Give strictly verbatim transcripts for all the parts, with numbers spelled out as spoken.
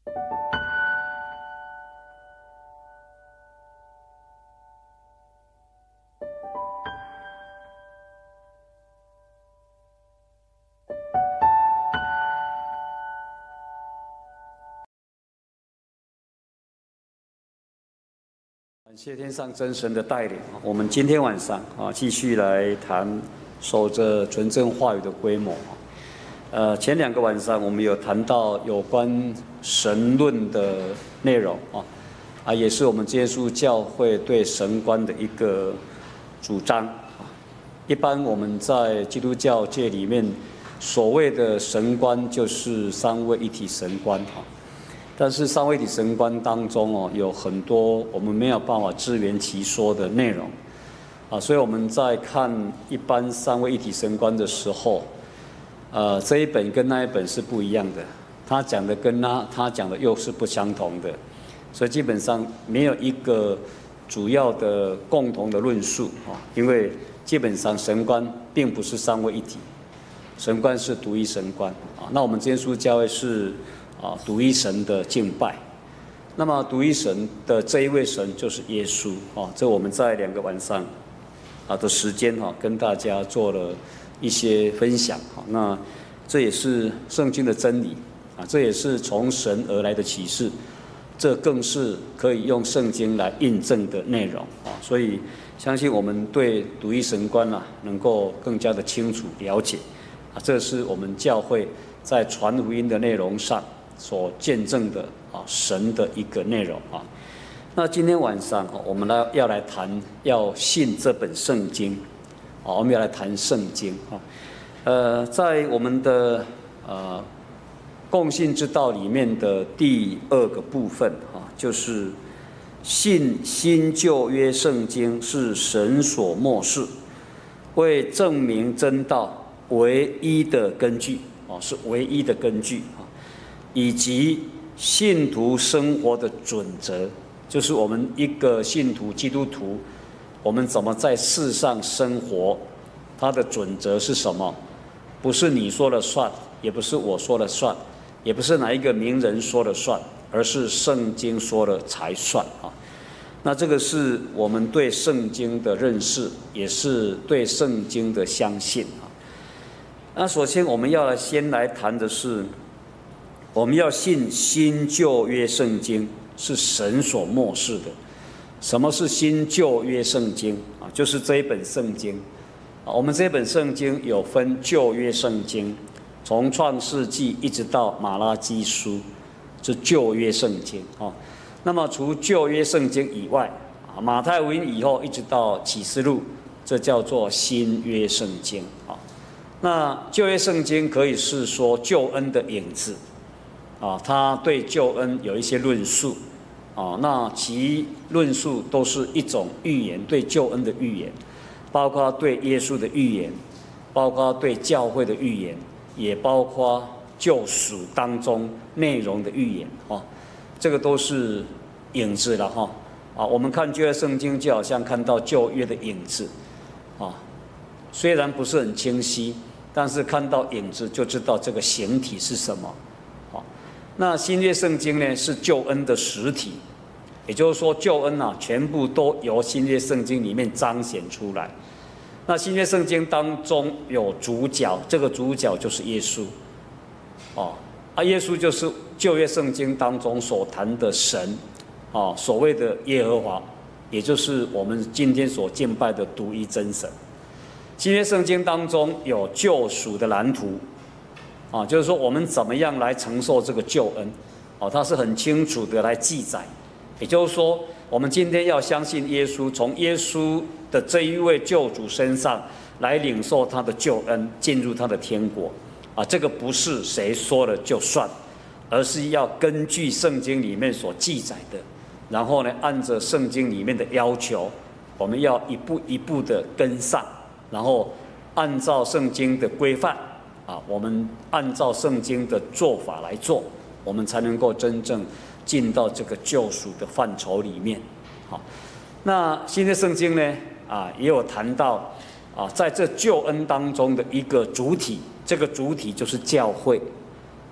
感谢天上真神的带领，我们今天晚上啊继续来谈守着纯正话语的规模。呃，前两个晚上我们有谈到有关神论的内容啊，啊也是我们耶稣教会对神观的一个主张啊。一般我们在基督教界里面所谓的神观就是三位一体神观啊。但是三位一体神观当中哦，有很多我们没有办法自圆其说的内容，啊，所以我们在看一般三位一体神观的时候，呃，这一本跟那一本是不一样的，他讲的跟他他讲的又是不相同的，所以基本上没有一个主要的共同的论述啊，因为基本上神观并不是三位一体，神观是独一神观啊。那我们耶稣教会是。啊，独一神的敬拜，那么独一神的这一位神就是耶稣啊。这我们在两个晚上啊的时间哈，跟大家做了一些分享哈。那这也是圣经的真理啊，这也是从神而来的启示，这更是可以用圣经来印证的内容啊。所以相信我们对独一神观啊，能够更加的清楚了解啊。这是我们教会在传福音的内容上所见证的啊，神的一个内容啊。那今天晚上我们来要来谈，要信这本圣经啊，我们要来谈圣经啊。呃，在我们的呃共信之道里面的第二个部分啊，就是信新旧约圣经是神所默示，为证明真道唯一的根据啊，是唯一的根据啊。以及信徒生活的准则，就是我们一个信徒基督徒，我们怎么在世上生活，它的准则是什么？不是你说了算，也不是我说了算，也不是哪一个名人说了算，而是圣经说了才算啊。那这个是我们对圣经的认识，也是对圣经的相信啊。那首先我们要来先来谈的是，我们要信新旧约圣经是神所默示的。什么是新旧约圣经啊？就是这一本圣经啊。我们这本圣经有分旧约圣经，从创世纪一直到马拉基书，是旧约圣经啊。那么除旧约圣经以外啊，马太福音以后一直到启示录，这叫做新约圣经啊。那旧约圣经可以是说救恩的影子。啊，他对救恩有一些论述，啊，那其论述都是一种预言，对救恩的预言，包括对耶稣的预言，包括对教会的预言，也包括救赎当中内容的预言，啊，这个都是影子了哈，啊，我们看旧约圣经就好像看到旧约的影子，啊，虽然不是很清晰，但是看到影子就知道这个形体是什么。那新约圣经呢，是救恩的实体，也就是说救恩啊，全部都由新约圣经里面彰显出来。那新约圣经当中有主角，这个主角就是耶稣，哦，啊，耶稣就是旧约圣经当中所谈的神，哦，所谓的耶和华，也就是我们今天所敬拜的独一真神。新约圣经当中有救赎的蓝图。啊，就是说我们怎么样来承受这个救恩，哦，它是很清楚的来记载。也就是说，我们今天要相信耶稣，从耶稣的这一位救主身上来领受他的救恩，进入他的天国。啊，这个不是谁说了就算，而是要根据圣经里面所记载的，然后呢，按着圣经里面的要求，我们要一步一步的跟上，然后按照圣经的规范。啊，我们按照圣经的做法来做，我们才能够真正进到这个救赎的范畴里面。好，那新约圣经呢，啊，也有谈到啊，在这救恩当中的一个主体，这个主体就是教会。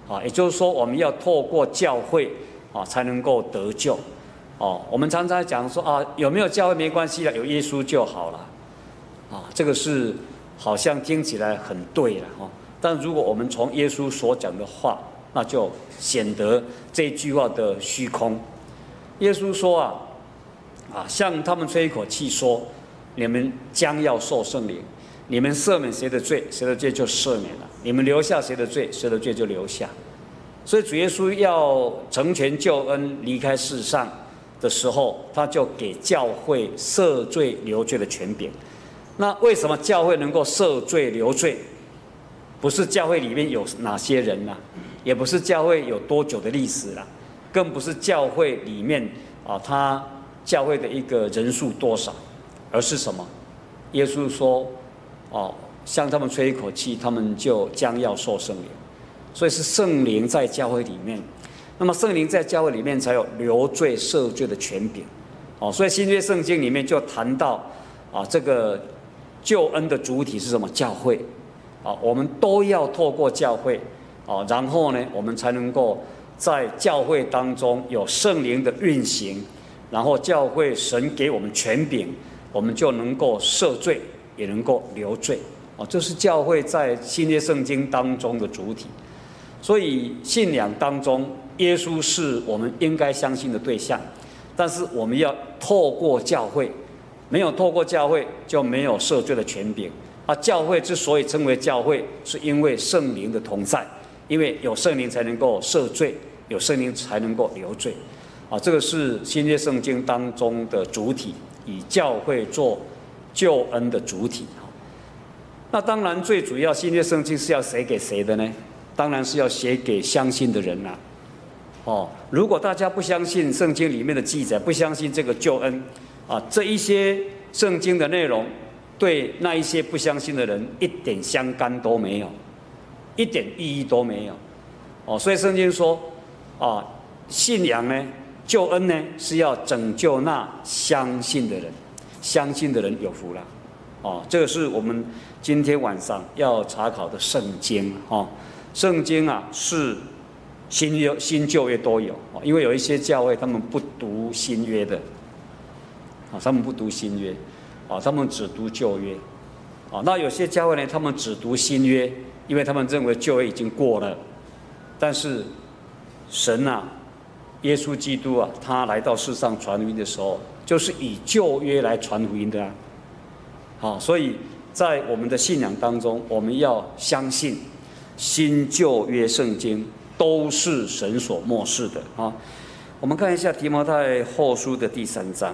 啊，也就是说我们要透过教会啊才能够得救。哦，我们常常讲说啊，有没有教会没关系了，有耶稣就好了。啊，这个是好像听起来很对了哈，但如果我们从耶稣所讲的话，那就显得这句话的虚空。耶稣说啊，啊，向他们吹一口气说，你们将要受圣灵，你们赦免谁的罪，谁的罪就赦免了；你们留下谁的罪，谁的罪就留下。所以主耶稣要成全救恩，离开世上的时候，他就给教会赦罪留罪的权柄。那为什么教会能够赦罪留罪？不是教会里面有哪些人呐、啊，也不是教会有多久的历史啦、啊，更不是教会里面啊，他教会的一个人数多少，而是什么？耶稣说：“哦，向他们吹一口气，他们就将要受圣灵。”所以是圣灵在教会里面。那么圣灵在教会里面才有留罪赦罪的权柄。哦，所以新约圣经里面就谈到啊，这个救恩的主体是什么？教会。啊，我们都要透过教会，啊，然后呢，我们才能够在教会当中有圣灵的运行，然后教会神给我们权柄，我们就能够赦罪，也能够留罪。啊，这是教会在新约圣经当中的主体。所以信仰当中，耶稣是我们应该相信的对象，但是我们要透过教会，没有透过教会就没有赦罪的权柄。啊，教会之所以称为教会，是因为圣灵的同在，因为有圣灵才能够赦罪，有圣灵才能够留罪。啊，这个是新约圣经当中的主体，以教会做救恩的主体。那当然，最主要新约圣经是要写给谁的呢？当然是要写给相信的人啦、啊。哦，如果大家不相信圣经里面的记载，不相信这个救恩，啊，这一些圣经的内容，对那一些不相信的人一点相干都没有，一点意义都没有。哦，所以圣经说，啊，信仰呢，救恩呢，是要拯救那相信的人，相信的人有福了。哦，这个是我们今天晚上要查考的圣经。哦，圣经啊是新约、新旧约都有。哦，因为有一些教会他们不读新约的，啊，他们不读新约。啊，他们只读旧约，啊，那有些教会呢，他们只读新约，因为他们认为旧约已经过了。但是神啊，耶稣基督啊，他来到世上传福音的时候，就是以旧约来传福音的啊。好，所以在我们的信仰当中，我们要相信新旧约圣经都是神所默示的啊。我们看一下提摩太后书的第三章。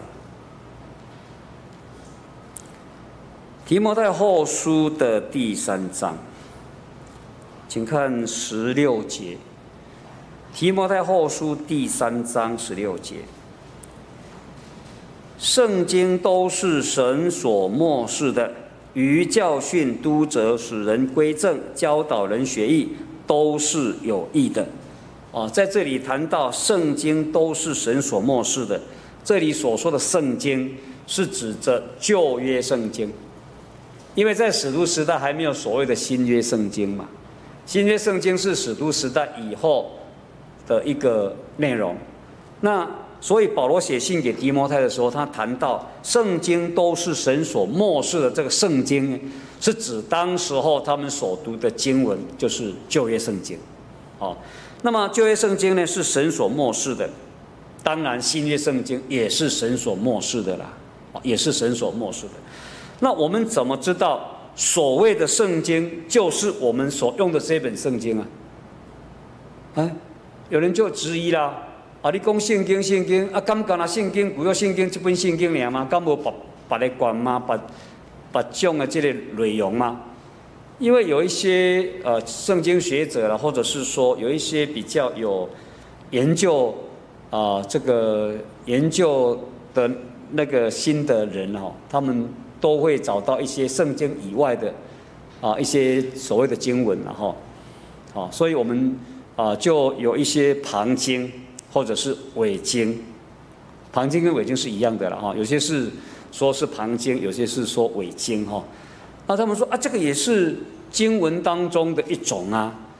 提摩太后书的第三章，请看十六节。提摩太后书第三章十六节，圣经都是神所默示的，于教训、督责、使人归正、教导人学义，都是有益的。啊，在这里谈到圣经都是神所默示的，这里所说的圣经是指着旧约圣经。因为在使徒时代还没有所谓的新约圣经嘛，新约圣经是使徒时代以后的一个内容。那所以保罗写信给提摩太的时候，他谈到圣经都是神所默示的，这个圣经是指当时候他们所读的经文，就是旧约圣经。哦，那么旧约圣经呢是神所默示的，当然新约圣经也是神所默示的啦，也是神所默示的。那我们怎么知道所谓的圣经就是我们所用的这本圣经啊？哎，有人就质疑啦，啊，你讲圣经圣经啊，敢干那圣经？只有圣经这本圣经尔吗？敢无别别的关吗？别别种的这个内容吗？因为有一些呃圣经学者啦，或者是说有一些比较有研究啊、呃、这个研究的那个新的人哦，他们都会找到一些圣经以外的啊一些所谓的经文然后，啊，所以我们啊就有一些旁经或者是伪经，旁经跟伪经是一样的了哈，有些是说是旁经，有些是说伪经哈。那他们说啊，这个也是经文当中的一种啊，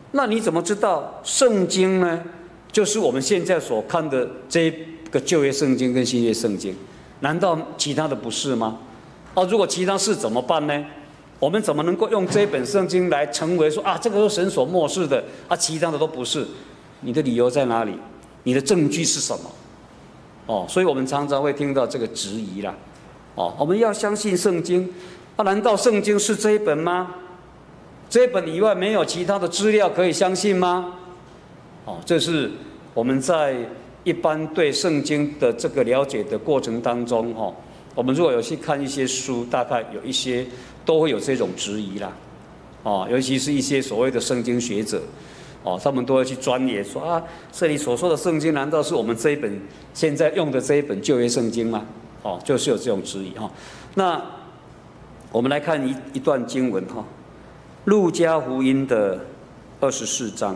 那你怎么知道圣经呢？就是我们现在所看的这个旧约圣经跟新约圣经，难道其他的不是吗？啊，如果其他是怎么办呢？我们怎么能够用这本圣经来成为说啊，这个是神所默示的啊，其他的都不是？你的理由在哪里？你的证据是什么？哦，所以我们常常会听到这个质疑啦。哦，我们要相信圣经，啊，难道圣经是这一本吗？这一本以外没有其他的资料可以相信吗？哦，这是我们在一般对圣经的这个了解的过程当中，哈、哦，我们如果有去看一些书，大概有一些都会有这种质疑啦，哦，尤其是一些所谓的圣经学者，哦，他们都会去钻研说啊，这里所说的圣经，难道是我们这一本现在用的这一本旧约圣经吗？哦，就是有这种质疑哈、哦。那我们来看一一段经文哈，《路加福音》的二十四章。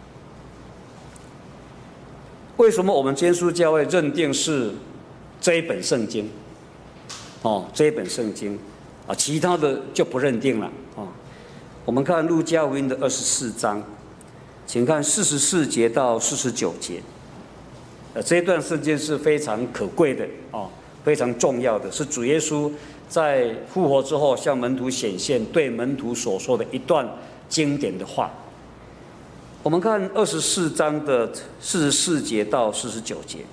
为什么我们坚书教会认定是这一本圣经？哦，这一本圣经啊，其他的就不认定了啊。我们看路加福音的二十四章，请看四十四节到四十九节。呃，这一段圣经是非常可贵的啊，非常重要的，是主耶稣在复活之后向门徒显现，对门徒所说的一段经典的话。我们看二十四章的四十四节到四十九节，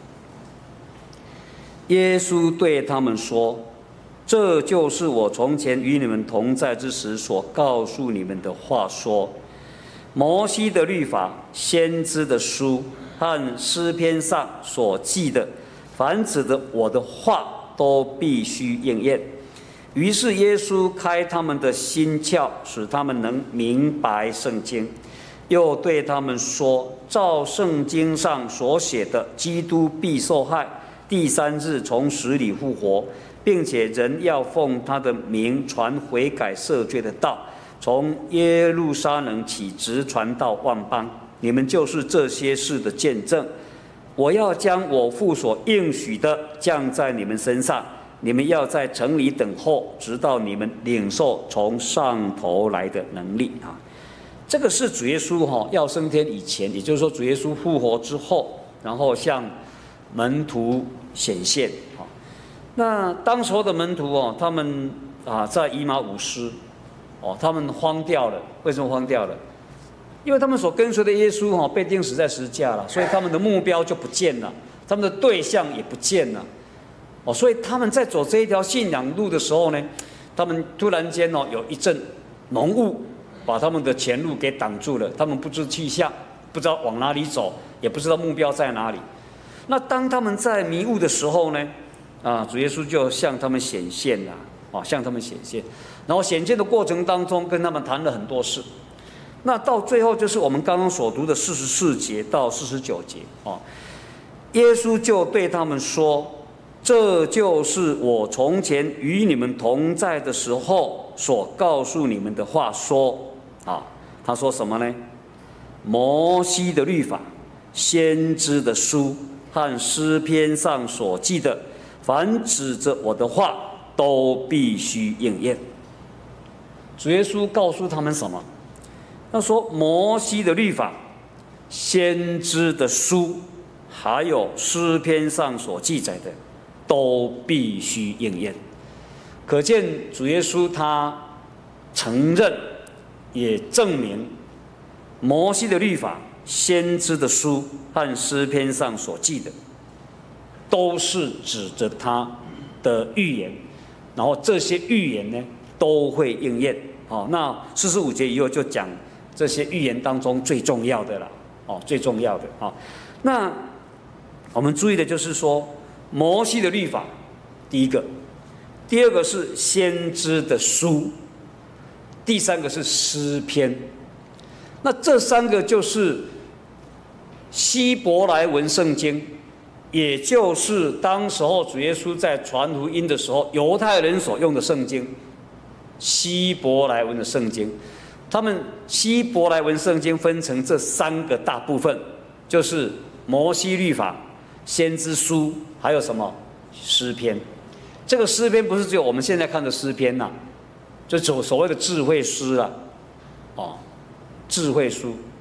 耶稣对他们说：“这就是我从前与你们同在之时所告诉你们的话说，摩西的律法、先知的书和诗篇上所记的，凡指的我的话，都必须应验。”于是耶稣开他们的心窍，使他们能明白圣经。又对他们说：“照圣经上所写的，基督必受害，第三日从死里复活，并且人要奉他的名传悔改赦罪的道，从耶路撒冷起，直传到万邦。你们就是这些事的见证。我要将我父所应许的降在你们身上，你们要在城里等候，直到你们领受从上头来的能力。”啊，这个是主耶稣哈要升天以前，也就是说主耶稣复活之后，然后向门徒显现。哈，那当时候的门徒哦，他们啊在以马忤斯，哦，他们慌掉了。为什么慌掉了？因为他们所跟随的耶稣哈被钉死在十字架了，所以他们的目标就不见了，他们的对象也不见了。哦，所以他们在走这一条信仰路的时候呢，他们突然间哦有一阵浓雾，把他们的前路给挡住了，他们不知去向，不知道往哪里走，也不知道目标在哪里。那当他们在迷雾的时候呢，啊，主耶稣就向他们显现了，啊，向他们显现，然后显现的过程当中，跟他们谈了很多事。那到最后就是我们刚刚所读的四十四节到四十九节啊，耶稣就对他们说：“这就是我从前与你们同在的时候所告诉你们的话说。”啊，他说什么呢？摩西的律法、先知的书和诗篇上所记的，凡指着我的话，都必须应验。主耶稣告诉他们什么？他说摩西的律法、先知的书，还有诗篇上所记载的，都必须应验。可见主耶稣他承认也证明摩西的律法、先知的书和诗篇上所记的，都是指着他的预言，然后这些预言呢都会应验。哦，那四十五节以后就讲这些预言当中最重要的了。哦，最重要的啊、哦。那我们注意的就是说，摩西的律法，第一个；第二个是先知的书；第三个是诗篇。那这三个就是希伯来文圣经，也就是当时候主耶稣在传福音的时候，犹太人所用的圣经，希伯来文的圣经。他们希伯来文圣经分成这三个大部分，就是摩西律法、先知书，还有什么诗篇。这个诗篇不是只有我们现在看的诗篇呐、啊，就所所谓的智慧诗啊，哦，智慧书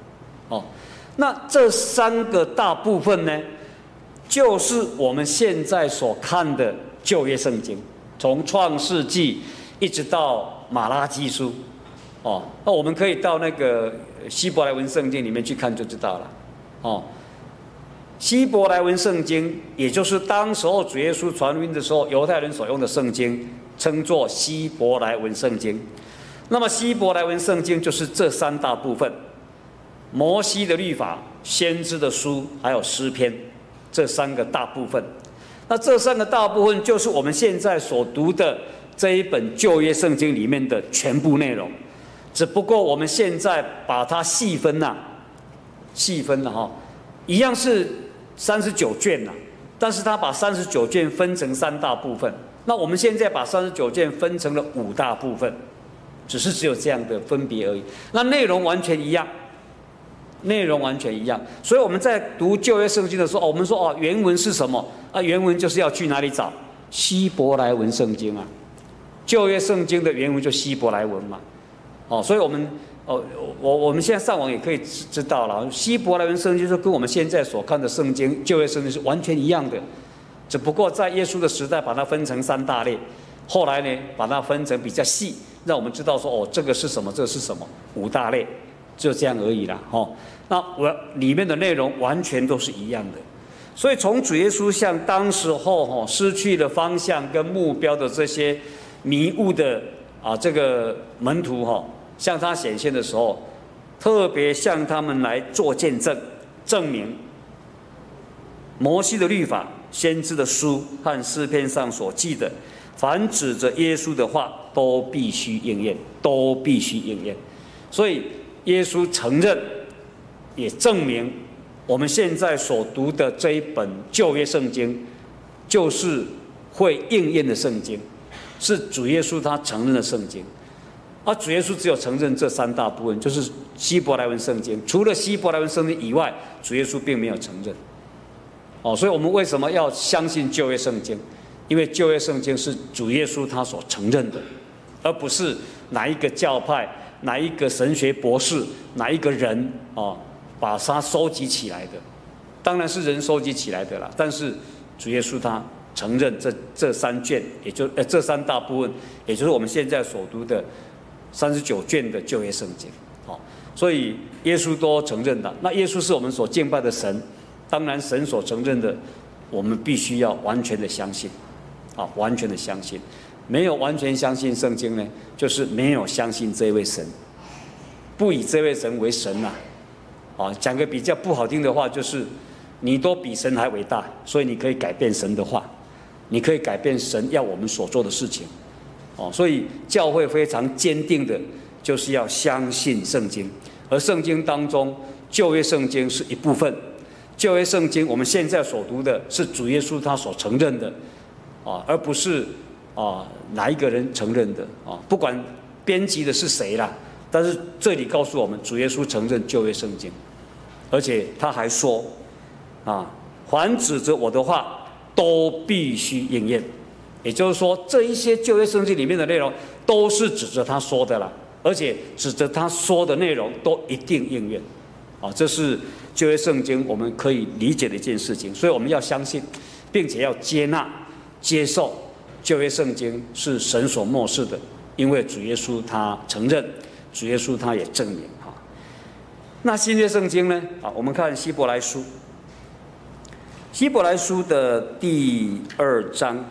哦，那这三个大部分呢，就是我们现在所看的旧约圣经，从创世纪一直到马拉基书。哦，那我们可以到那个希伯来文圣经里面去看就知道了。哦，希伯来文圣经，也就是当时候主耶稣传福音的时候，犹太人所用的圣经，称作希伯来文圣经。那么希伯来文圣经就是这三大部分：摩西的律法、先知的书，还有诗篇，这三个大部分。那这三个大部分就是我们现在所读的这一本旧约圣经里面的全部内容。只不过我们现在把它细分呐、啊，细分了、啊、哈，一样是三十九卷呐、啊，但是他把三十九卷分成三大部分。那我们现在把三十九卷分成了五大部分，只是只有这样的分别而已。那内容完全一样，内容完全一样。所以我们在读旧约圣经的时候，我们说哦，原文是什么啊？原文就是要去哪里找？希伯来文圣经啊，旧约圣经的原文就希伯来文嘛。哦，所以我们哦，我我们现在上网也可以知知道了，希伯来文圣经就跟我们现在所看的圣经旧约圣经是完全一样的，只不过在耶稣的时代把它分成三大类，后来呢把它分成比较细，让我们知道说哦，这个是什么，这个是什么，五大类，就这样而已啦。哦，那我里面的内容完全都是一样的，所以从主耶稣向当时候哦失去了方向跟目标的这些迷雾的啊这个门徒哈。向他显现的时候，特别向他们来做见证，证明摩西的律法、先知的书和诗篇上所记的，凡指着耶稣的话，都必须应验，都必须应验。所以耶稣承认，也证明我们现在所读的这一本旧约圣经，就是会应验的圣经，是主耶稣他承认的圣经。而主耶稣只有承认这三大部分，就是希伯来文圣经。除了希伯来文圣经以外，主耶稣并没有承认。哦，所以我们为什么要相信旧约圣经？因为旧约圣经是主耶稣他所承认的，而不是哪一个教派、哪一个神学博士、哪一个人哦把它收集起来的。当然是人收集起来的啦，但是主耶稣他承认这这三卷，也就呃这三大部分，也就是我们现在所读的三十九卷的旧约圣经，好，所以耶稣都承认的。那耶稣是我们所敬拜的神，当然神所承认的，我们必须要完全的相信，啊，完全的相信。没有完全相信圣经呢，就是没有相信这位神，不以这位神为神呐、啊。啊，讲个比较不好听的话，就是你都比神还伟大，所以你可以改变神的话，你可以改变神要我们所做的事情。哦，所以教会非常坚定的，就是要相信圣经，而圣经当中，旧约圣经是一部分，旧约圣经我们现在所读的是主耶稣他所承认的，啊，而不是啊哪一个人承认的啊，不管编辑的是谁啦，但是这里告诉我们，主耶稣承认旧约圣经，而且他还说，啊，凡指着我的话，都必须应验。也就是说，这一些旧约圣经里面的内容，都是指着他说的啦，而且指着他说的内容都一定应验，啊，这是旧约圣经我们可以理解的一件事情。所以我们要相信，并且要接纳、接受旧约圣经是神所默示的，因为主耶稣他承认，主耶稣他也证明哈。那新约圣经呢？啊，我们看希伯来书，希伯来书的第二章。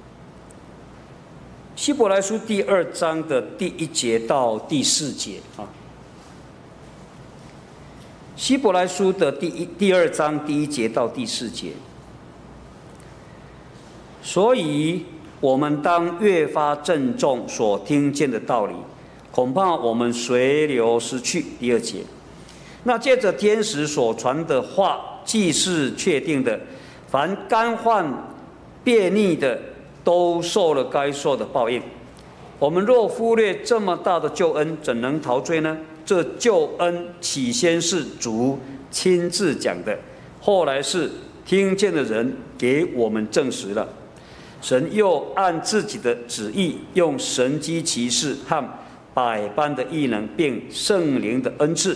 希伯来书第二章的第一节到第四节啊，希伯来书的第一第二章第一节到第四节，所以我们当越发郑重所听见的道理，恐怕我们随流失去。第二节，那借着天使所传的话，既是确定的，凡干患悖逆的，都受了该受的报应。我们若忽略这么大的救恩，怎能逃罪呢？这救恩起先是主亲自讲的，后来是听见的人给我们证实了。神又按自己的旨意，用神机奇事和百般的异能，并圣灵的恩赐，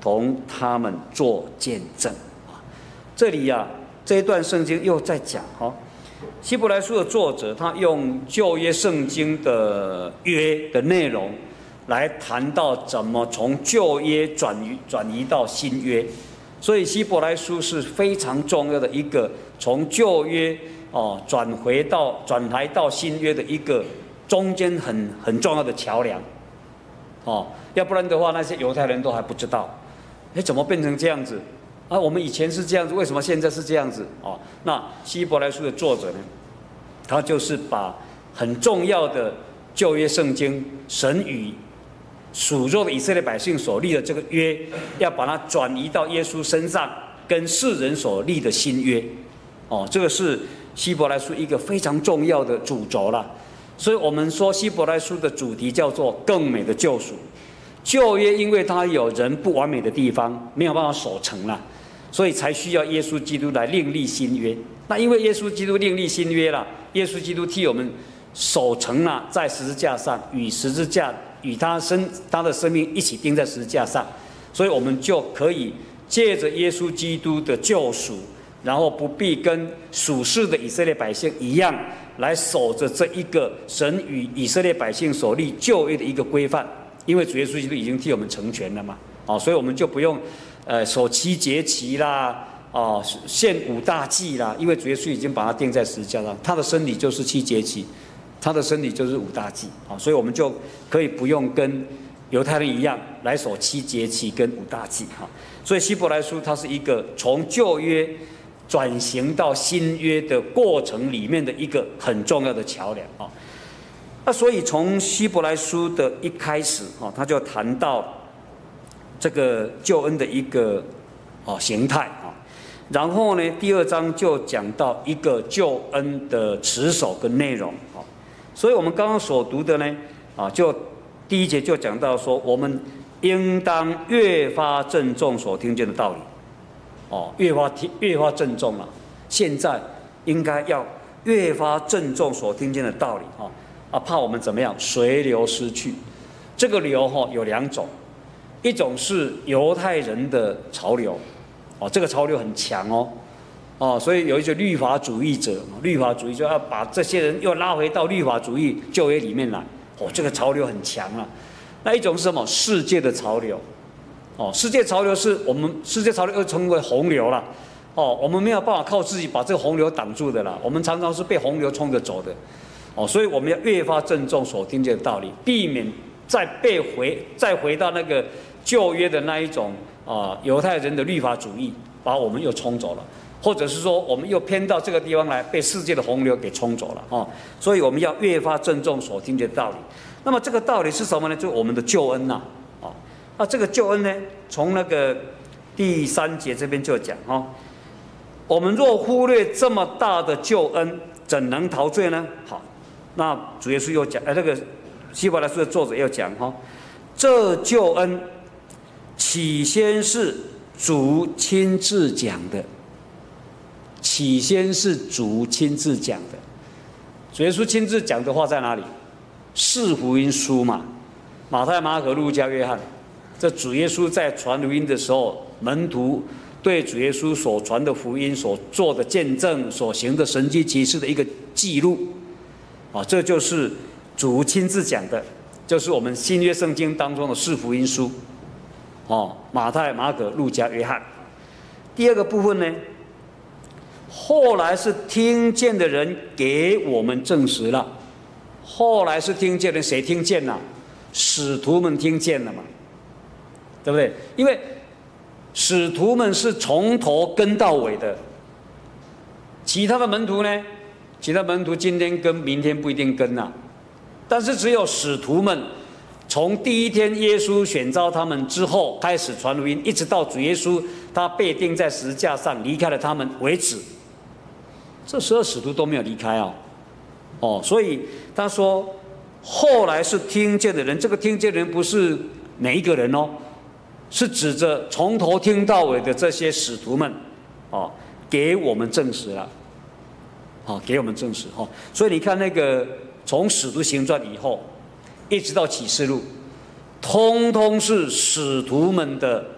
同他们做见证。这里呀、啊，这一段圣经又在讲哈，希伯来书的作者他用旧约圣经的约的内容来谈到怎么从旧约转移转移到新约，所以希伯来书是非常重要的一个从旧约哦转回到转来到新约的一个中间很很重要的桥梁，哦，要不然的话那些犹太人都还不知道，哎，怎么变成这样子？啊，我们以前是这样子，为什么现在是这样子？哦，那希伯来书的作者呢，他就是把很重要的旧约圣经神与属肉的以色列百姓所立的这个约，要把它转移到耶稣身上，跟世人所立的新约。哦，这个是希伯来书一个非常重要的主轴啦。所以我们说希伯来书的主题叫做更美的救赎。旧约因为它有人不完美的地方，没有办法守成啦，所以才需要耶稣基督来另立新约。那因为耶稣基督另立新约了，耶稣基督替我们守成了，在十字架上与十字架与他生他的生命一起钉在十字架上，所以我们就可以借着耶稣基督的救赎，然后不必跟属世的以色列百姓一样，来守着这一个神与以色列百姓所立旧约的一个规范。因为主耶稣基督已经替我们成全了嘛，哦，所以我们就不用，呃，守七节期啦，哦，献五大祭啦，因为主耶稣已经把它钉在十字架上，他的身体就是七节期，他的身体就是五大祭，啊，所以我们就可以不用跟犹太人一样来守七节期跟五大祭，哈，所以希伯来书它是一个从旧约转型到新约的过程里面的一个很重要的桥梁，啊。那所以从希伯来书的一开始，哦，他就谈到这个救恩的一个哦形态啊，然后呢，第二章就讲到一个救恩的持守跟内容啊，所以我们刚刚所读的呢，啊，就第一节就讲到说，我们应当越发郑重所听见的道理，哦，越发听越发郑重了，现在应该要越发郑重所听见的道理啊。啊，怕我们怎么样随流失去？这个流哈有两种，一种是犹太人的潮流，哦，这个潮流很强哦，哦，所以有一些律法主义者，律法主义就要把这些人又拉回到律法主义旧约里面来，哦，这个潮流很强啊。那一种是什么？世界的潮流，哦，世界潮流是我们世界潮流又称为洪流了，哦，我们没有办法靠自己把这个洪流挡住的啦，我们常常是被洪流冲着走的。哦，所以我们要越发郑重所听见的道理，避免再被回再回到那个旧约的那一种啊犹太人的律法主义，把我们又冲走了，或者是说我们又偏到这个地方来，被世界的洪流给冲走了哦。所以我们要越发郑重所听见的道理。那么这个道理是什么呢？就是我们的救恩呐、啊，哦，那这个救恩呢，从那个第三节这边就讲哦，我们若忽略这么大的救恩，怎能逃罪呢？好。那主耶稣又讲，哎，那个希伯来书的作者又讲哈，这救恩起先是主亲自讲的，起先是主亲自讲的。主耶稣亲自讲的话在哪里？四福音书嘛，马太、马可、路加、约翰。这主耶稣在传福音的时候，门徒对主耶稣所传的福音、所做的见证、所行的神迹奇事的一个记录。啊，这就是主亲自讲的，就是我们新约圣经当中的四福音书，哦，马太、马可、路加、约翰。第二个部分呢，后来是听见的人给我们证实了，后来是听见的，谁听见了？使徒们听见了嘛，对不对？因为使徒们是从头跟到尾的，其他的门徒呢？其他门徒今天跟明天不一定跟啊，但是只有使徒们从第一天耶稣选召他们之后开始传福音，一直到主耶稣他被钉在十字架上离开了他们为止，这十二使徒都没有离开啊。哦，所以他说后来是听见的人，这个听见的人不是每一个人哦，是指着从头听到尾的这些使徒们哦，给我们证实了。好，给我们证实哈，所以你看那个从使徒行传以后，一直到启示录，通通是使徒们的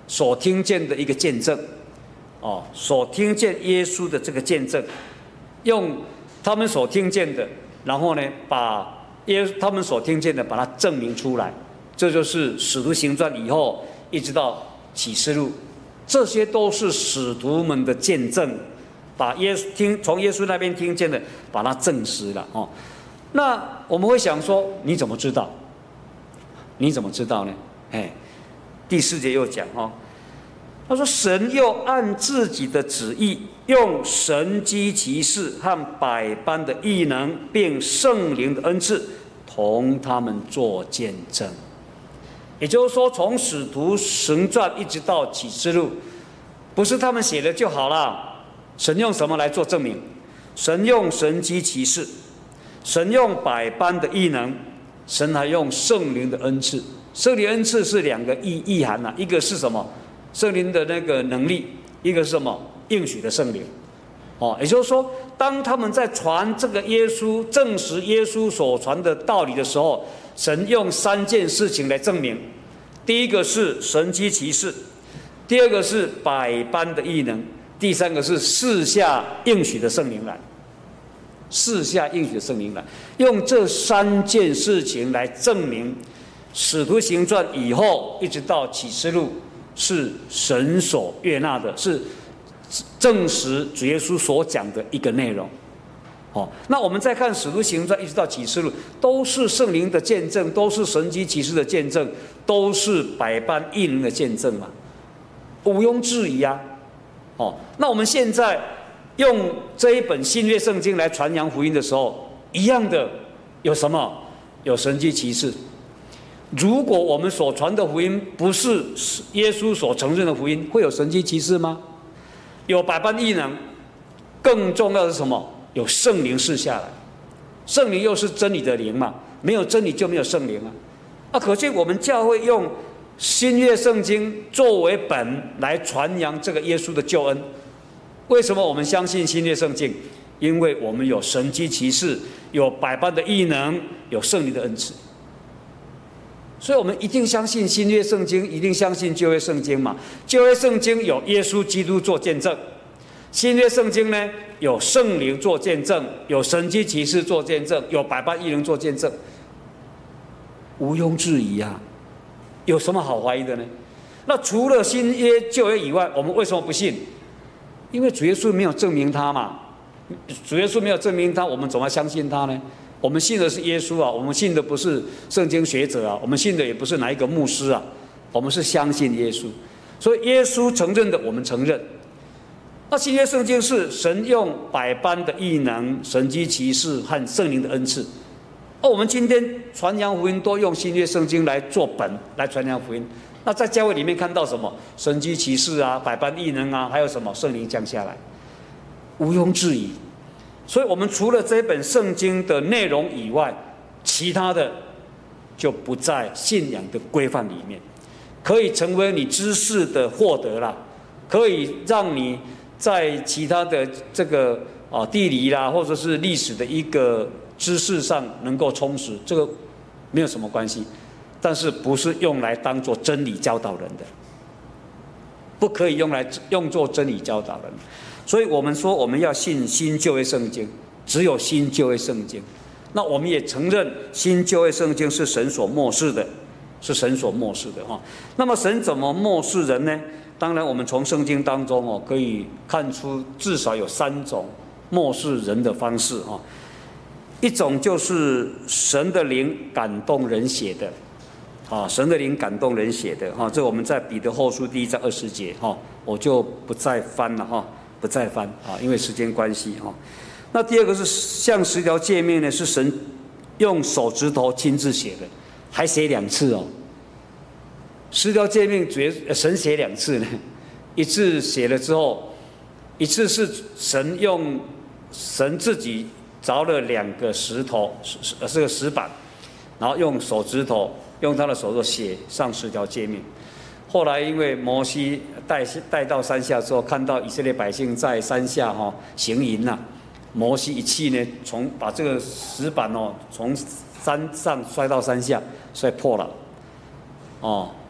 所听见的一个见证，哦，所听见耶稣的这个见证，用他们所听见的，然后呢，把耶他们所听见的把它证明出来，这就是使徒行传以后一直到启示录，这些都是使徒们的见证，把耶稣听从耶稣那边听见的，把它证实了哦。那我们会想说，你怎么知道？你怎么知道呢？哎，第四节又讲哦，他说神又按自己的旨意，用神机奇事和百般的异能，并圣灵的恩赐，同他们做见证。也就是说，从使徒行传一直到启示录，不是他们写的就好了。神用什么来做证明？神用神机奇事，神用百般的异能，神还用圣灵的恩赐。圣灵恩赐是两个意意涵啊，一个是什么？圣灵的那个能力，一个是什么？应许的圣灵。哦，也就是说，当他们在传这个耶稣，证实耶稣所传的道理的时候，神用三件事情来证明：第一个是神机奇事，第二个是百般的异能，第三个是赐下应许的圣灵来。赐下应许的圣灵来，用这三件事情来证明，使徒行传以后一直到启示录是神所悦纳的，是证实主耶稣所讲的一个内容。哦，那我们再看使徒行传一直到启示录，都是圣灵的见证，都是神迹奇事的见证，都是百般异能的见证嘛，毋庸置疑啊。哦，那我们现在用这一本新约圣经来传扬福音的时候，一样的有什么？有神迹奇事。如果我们所传的福音不是耶稣所承认的福音，会有神迹奇事吗？有百般异能，更重要的是什么？有圣灵释下来，圣灵又是真理的灵嘛，没有真理就没有圣灵啊。啊，可见我们教会用新约圣经作为本来传扬这个耶稣的救恩。为什么我们相信新约圣经？因为我们有神迹奇事，有百般的异能，有圣灵的恩赐。所以我们一定相信新约圣经，一定相信旧约圣经嘛。旧约圣经有耶稣基督做见证，新约圣经呢有圣灵做见证，有神迹奇事做见证，有百般异能做见证，毋庸置疑啊！有什么好怀疑的呢？那除了新约旧约以外，我们为什么不信？因为主耶稣没有证明他嘛，主耶稣没有证明他，我们怎么相信他呢？我们信的是耶稣啊，我们信的不是圣经学者啊，我们信的也不是哪一个牧师啊，我们是相信耶稣。所以耶稣承认的，我们承认。那新约圣经是神用百般的异能、神迹奇事和圣灵的恩赐。而我们今天传扬福音都用新约圣经来做本来传扬福音。那在教会里面看到什么？神迹奇事啊，百般异能啊，还有什么？圣灵降下来，毋庸置疑。所以我们除了这本圣经的内容以外，其他的就不在信仰的规范里面，可以成为你知识的获得啦，可以让你在其他的这个啊地理啦，或者是历史的一个知识上能够充实，这个没有什么关系，但是不是用来当作真理教导人的，不可以用来用作真理教导人。所以我们说我们要信新旧约圣经，只有新旧约圣经。那我们也承认新旧约圣经是神所默示的，是神所默示的哈。那么神怎么默示人呢？当然，我们从圣经当中哦，可以看出至少有三种默示人的方式哈。一种就是神的灵感动人写的，啊，神的灵感动人写的哈。这我们在彼得后书第一章二十节哈，我就不再翻了哈。不再翻啊，因为时间关系哈。那第二个是像十条诫命呢，是神用手指头亲自写的，还写两次哦。十条诫命主要神写两次呢，一次写了之后，一次是神用神自己凿了两个石头，是是个石板，然后用手指头用他的手指头写上十条诫命。后来因为摩西带带到山下之后，看到以色列百姓在山下哈、哦、行淫呐、啊，摩西一气呢，从把这个石板哦从山上摔到山下，摔破了，哦，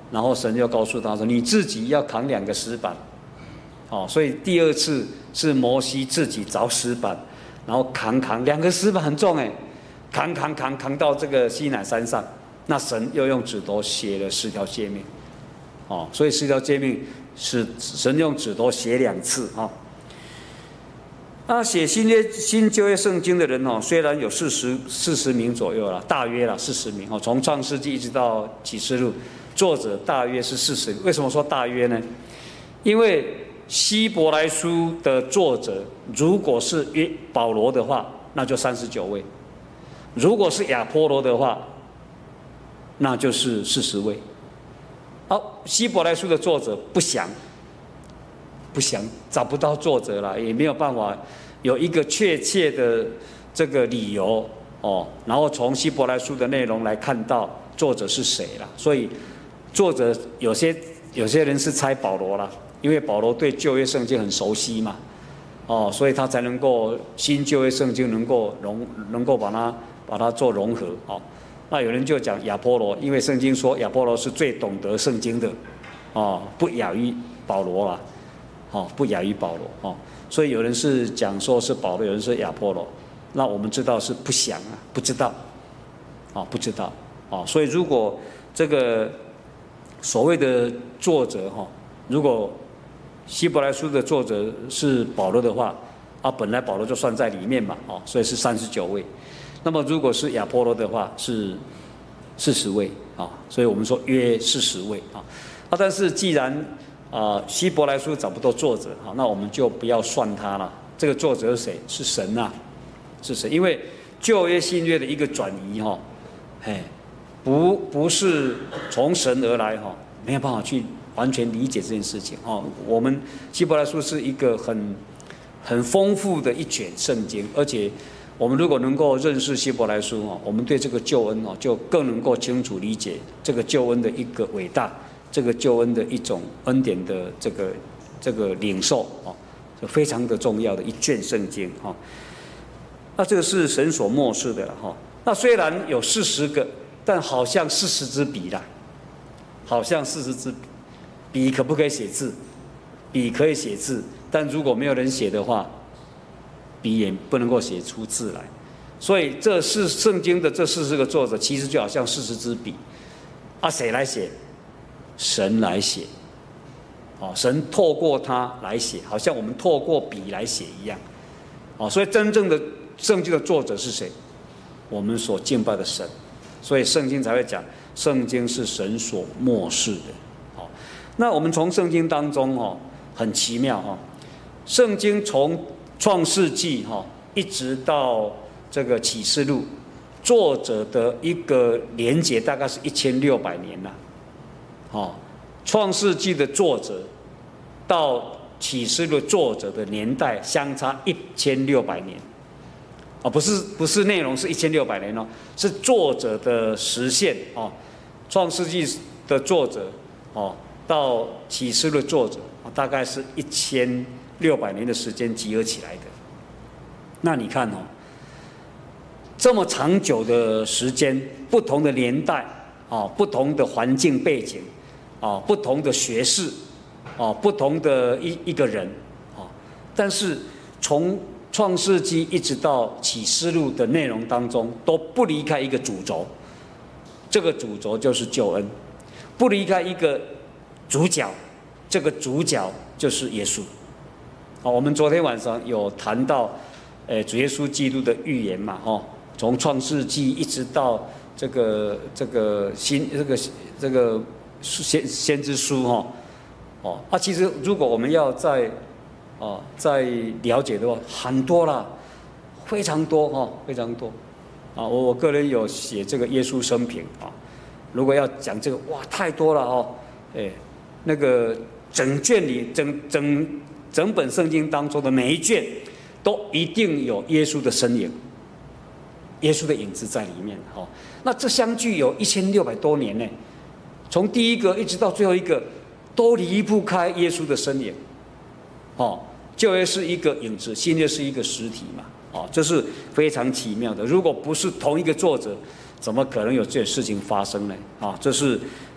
然后神就告诉他说：“你自己要扛两个石板。”哦，所以第二次是摩西自己找石板，然后扛扛两个石板很重哎，扛扛扛扛到这个西乃山上，那神又用指头写了十条诫命。哦，所以十条诫命是神用指头写两次哈。那写新约新旧约圣经的人哦，虽然有四十四十名左右了，大约了四十名哦，从创世纪一直到启示录，作者大约是四十。为什么说大约呢？因为希伯来书的作者如果是约保罗的话，那就三十九位；如果是亚波罗的话，那就是四十位。好，希伯来书的作者不详，不详，找不到作者了，也没有办法有一个确切的这个理由哦。然后从希伯来书的内容来看到作者是谁了，所以作者有些有些人是猜保罗了，因为保罗对旧约圣经很熟悉嘛，哦，所以他才能够新旧约圣经能够融能够把它把它做融合哦。那有人就讲亚波罗，因为圣经说亚波罗是最懂得圣经的，哦，不亚于保罗啦，哦，不亚于保罗哦，所以有人是讲说是保罗，有人是亚波罗，那我们知道是不详啊，不知道，哦，不知道，哦，所以如果这个所谓的作者哈，如果希伯来书的作者是保罗的话，啊，本来保罗就算在里面嘛，哦，所以是三十九位。那么如果是亚波罗的话是四十位啊，所以我们说约四十位啊。啊，但是既然啊希伯来书找不到作者啊，那我们就不要算他了。这个作者是谁？是神呐、啊，是谁？因为旧约新约的一个转移哈，哎，不不是从神而来哈，没有办法去完全理解这件事情哦。我们希伯来书是一个很很丰富的一卷圣经，而且我们如果能够认识希伯来书哦，我们对这个救恩哦，就更能够清楚理解这个救恩的一个伟大，这个救恩的一种恩典的这个这个领受哦，就非常的重要的一卷圣经哈。那这个是神所默示的哈。那虽然有四十个，但好像四十支笔啦，好像四十支笔，笔可不可以写字？笔可以写字，但如果没有人写的话，笔也不能够写出字来，所以这是圣经的这四十个作者，其实就好像四十支笔，啊，谁来写？神来写，哦，神透过他来写，好像我们透过笔来写一样，哦，所以真正的圣经的作者是谁？我们所敬拜的神，所以圣经才会讲，圣经是神所默示的，哦，那我们从圣经当中哦，很奇妙哈，圣经从创世纪哈，一直到这个启示录，作者的一个连结大概是一千六百年了。哦，创世纪的作者到启示录作者的年代相差一千六百年。哦，不是不是内容是一千六百年哦，是作者的时限哦。创世纪的作者哦，到启示录作者大概是一千六百年的时间集合起来的。那你看哦，这么长久的时间，不同的年代哦，不同的环境背景哦，不同的学识哦，不同的一一个人哦，但是从创世纪一直到启示录的内容当中，都不离开一个主轴，这个主轴就是救恩，不离开一个主角，这个主角就是耶稣。好，我们昨天晚上有谈到，呃，主耶稣基督的预言嘛，哈，从创世纪一直到这个这个新这个这个先先知书，哈，哦，啊，其实如果我们要在哦，在了解的话，很多啦，非常多哈，非常多啊！我我个人有写这个耶稣生平啊，如果要讲这个，哇，太多了哦，哎，那个整卷里整整整本圣经当中的每一卷，都一定有耶稣的身影，耶稣的影子在里面哈。那这相距有一千六百多年呢，从第一个一直到最后一个，都离不开耶稣的身影。哦，旧约是一个影子，新约是一个实体嘛，哦，这是非常奇妙的。如果不是同一个作者，怎么可能有这些事情发生呢？啊，这是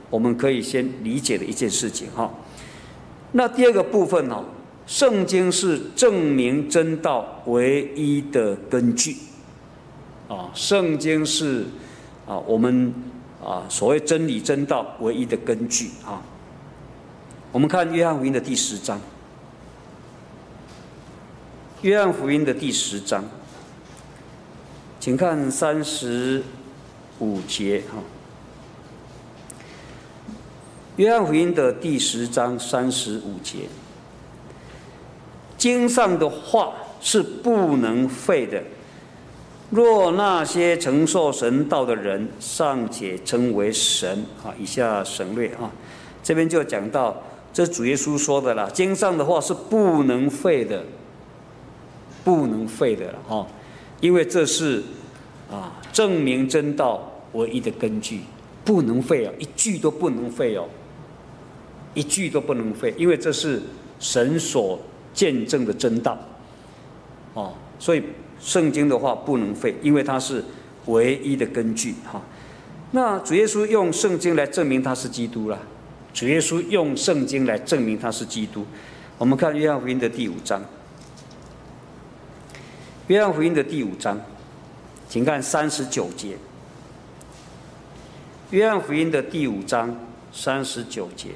我们可以先理解的一件事情哈。那第二个部分哈，圣经是证明真道唯一的根据啊，圣经是啊我们啊所谓真理真道唯一的根据啊。我们看约翰福音的第十章，约翰福音的第十章，请看三十五节哈。约翰福音的第十章三十五节，经上的话是不能废的。若那些承受神道的人尚且称为神啊，以下省略啊，这边就讲到，这主耶稣说的啦，经上的话是不能废的，不能废的了哈，因为这是啊证明真道唯一的根据，不能废哦，一句都不能废哦。一句都不能废，因为这是神所见证的真道，哦，所以圣经的话不能废，因为它是唯一的根据哈。那主耶稣用圣经来证明他是基督了，主耶稣用圣经来证明他是基督。我们看约翰福音的第五章，约翰福音的第五章，请看三十九节。约翰福音的第五章三十九节。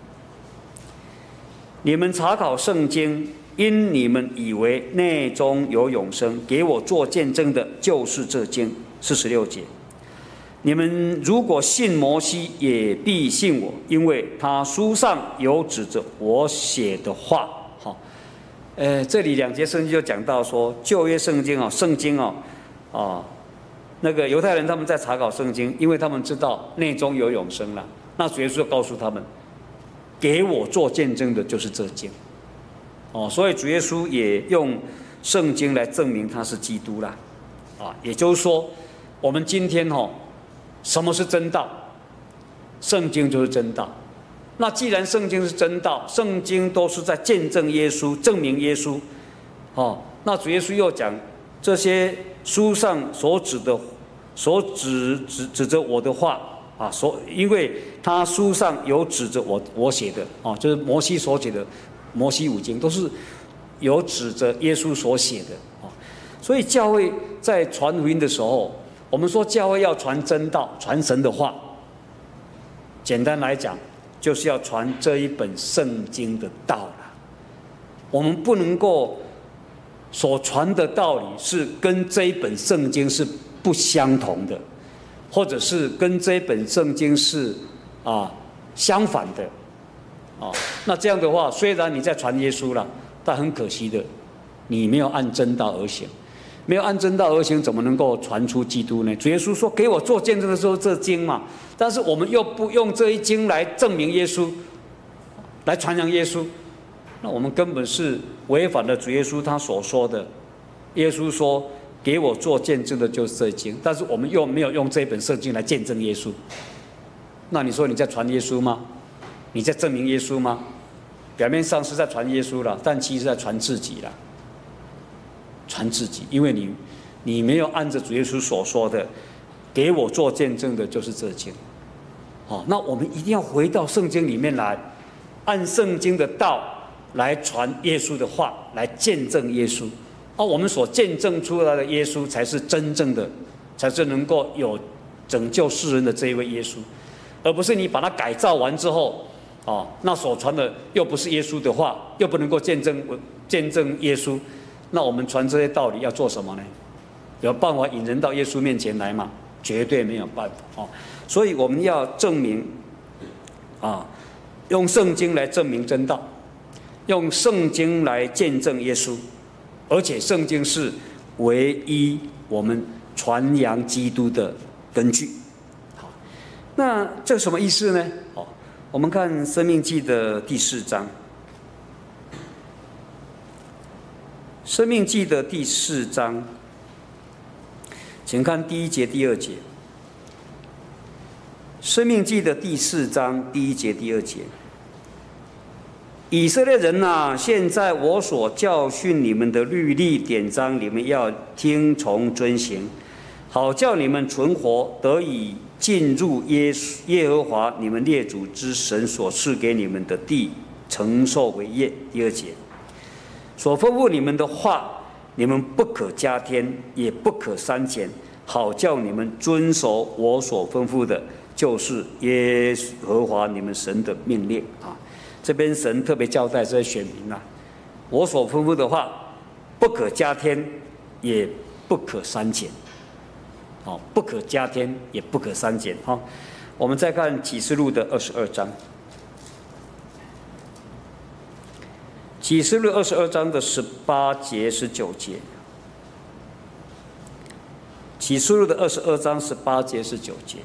你们查考圣经，因你们以为内中有永生，给我做见证的就是这经。四十六节，你们如果信摩西，也必信我，因为他书上有指着我写的话。好，呃，这里两节圣经就讲到说，旧约圣经啊，圣经啊，啊，那个犹太人他们在查考圣经，因为他们知道内中有永生了，那主耶稣就告诉他们，给我做见证的就是这经，哦，所以主耶稣也用圣经来证明他是基督啦，啊，也就是说，我们今天哦，什么是真道？圣经就是真道。那既然圣经是真道，圣经都是在见证耶稣、证明耶稣，哦，那主耶稣又讲这些书上所指的、所指指指着我的话。啊，所因为他书上有指着我我写的啊，就是摩西所写的摩西五经，都是有指着耶稣所写的啊。所以教会在传福音的时候，我们说教会要传真道、传神的话。简单来讲，就是要传这一本圣经的道了。我们不能够所传的道理是跟这一本圣经是不相同的。或者是跟这本圣经是啊相反的，啊，那这样的话，虽然你在传耶稣了，但很可惜的，你没有按真道而行，没有按真道而行，怎么能够传出基督呢？主耶稣说：“给我做见证的时候，这经嘛。”但是我们又不用这一经来证明耶稣，来传扬耶稣，那我们根本是违反了主耶稣他所说的。耶稣说，给我做见证的就是这经，但是我们又没有用这本圣经来见证耶稣。那你说你在传耶稣吗？你在证明耶稣吗？表面上是在传耶稣了，但其实在传自己了，传自己，因为你你没有按着主耶稣所说的，给我做见证的就是这经。好，那我们一定要回到圣经里面来，按圣经的道来传耶稣的话，来见证耶稣。而我们所见证出来的耶稣，才是真正的，才是能够有拯救世人的这一位耶稣，而不是你把它改造完之后，哦，那所传的又不是耶稣的话，又不能够见证见证耶稣，那我们传这些道理要做什么呢？有办法引人到耶稣面前来吗？绝对没有办法哦。所以我们要证明，啊，用圣经来证明真道，用圣经来见证耶稣。而且圣经是唯一我们传扬基督的根据。好，那这什么意思呢？哦，我们看《申命记》的第四章，《申命记》的第四章，请看第一节、第二节。《申命记》的第四章第一节、第二节。以色列人啊，现在我所教训你们的律例典章，你们要听从遵行，好叫你们存活，得以进入耶耶和华你们列祖之神所赐给你们的地，承受为业。第二节，所吩咐你们的话，你们不可加添，也不可删减，好叫你们遵守我所吩咐的，就是耶和华你们神的命令啊。这边神特别交代这些选民啊，我所吩咐的话，不可加添，也不可删减。哦，不可加添，也不可删减。哈、哦，我们再看启示录的二十二章，启示录二十二章的十八节、十九节。启示录的二十二章十八节、十九节。